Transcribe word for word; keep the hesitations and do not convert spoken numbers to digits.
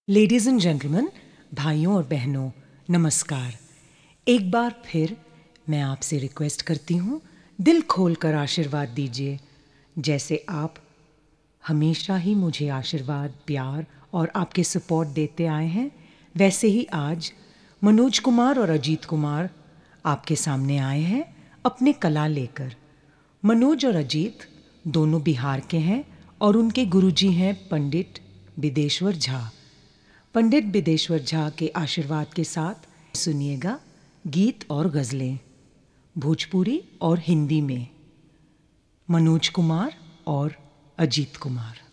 Ladies and gentleman, भाइयों और बहनों, नमस्कार। एक बार फिर मैं आपसे रिक्वेस्ट करती हूँ, दिल खोल कर आशीर्वाद दीजिए। जैसे आप हमेशा ही मुझे आशीर्वाद, प्यार और आपके सपोर्ट देते आए हैं, वैसे ही आज मनोज कुमार और अजीत कुमार आपके सामने आए हैं अपने कला लेकर। मनोज और अजीत दोनों बिहार के हैं और उनके गुरुजी हैं पंडित बिदेश्वर झा। पंडित बिदेश्वर झा के आशीर्वाद के साथ सुनिएगा गीत और गज़लें भोजपुरी और हिंदी में, मनोज कुमार और अजीत कुमार।